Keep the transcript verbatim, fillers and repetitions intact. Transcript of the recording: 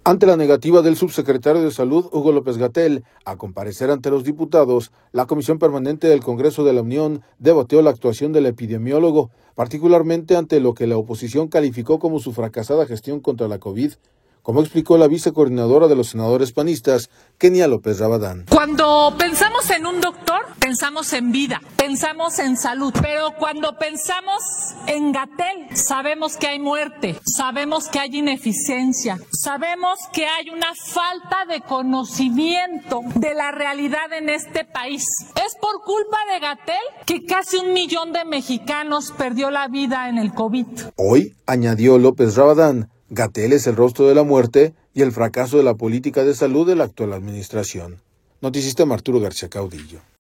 Ante la negativa del subsecretario de Salud, Hugo López-Gatell, a comparecer ante los diputados, la Comisión Permanente del Congreso de la Unión debatió la actuación del epidemiólogo, particularmente ante lo que la oposición calificó como su fracasada gestión contra la COVID, como explicó la vicecoordinadora de los senadores panistas, Kenia López Rabadán. Cuando pensamos en un doctor, pensamos en vida, pensamos en salud, pero cuando pensamos en Gatell, sabemos que hay muerte, sabemos que hay ineficiencia, sabemos que hay una falta de conocimiento de la realidad en este país. Es por culpa de Gatell que casi un millón de mexicanos perdió la vida en el COVID. Hoy, añadió López Rabadán, Gatell es el rostro de la muerte y el fracaso de la política de salud de la actual administración. Noticista Arturo García Caudillo.